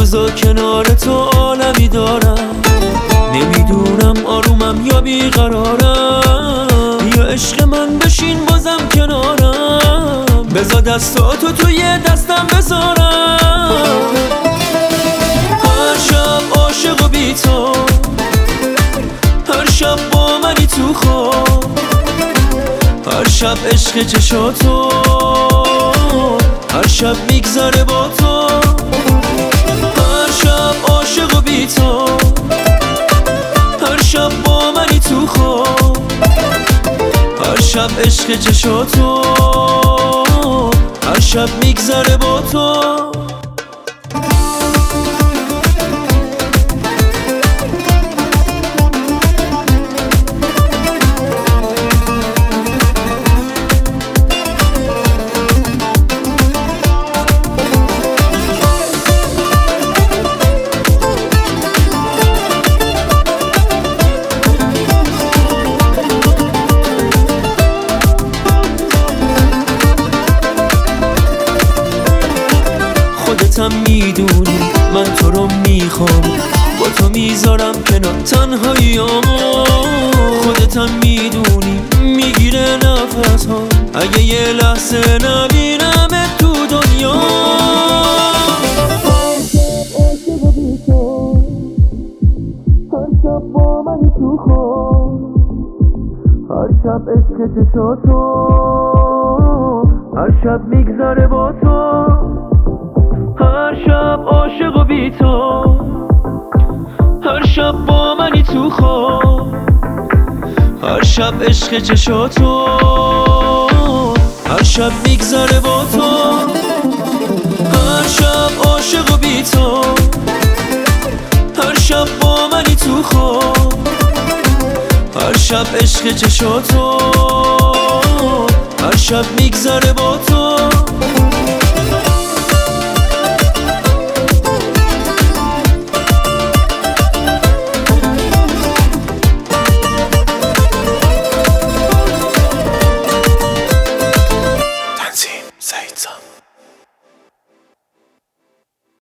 بذار کنار تو عالمی دارم، نمیدونم آرومم یا بیقرارم. یا عشق من بشین بازم کنارم، بذار دستاتو توی دستم بذارم. هر شب عاشق و بی تو، هر شب با منی تو خواب، هر شب عشق چشاتو، هر شب میگذره با تو. هر شب عاشق و بی تو، هر شب با منی تو خواب، هر شب عشق چشاتو، هر شب میگذره با تو. خودتم میدونی من تو رو میخوام، با تو میذارم کنار تنهاییامو. خودتم میدونی میگیره نفس ها اگه یه لحظه نبینمت تو دنیا. هر شب با منی تو خواب، هر شب عشق چشاتو، هر شب میگذره با تو. هر شب عاشق و بی تو، هر شب با منی تو خواب، هر شب عشق چشاتو، هر شب میگذره با تو. هر شب عاشق و بی تو، هر شب با منی تو خواب، هر شب عشق چشاتو، هر شب میگذره با تو.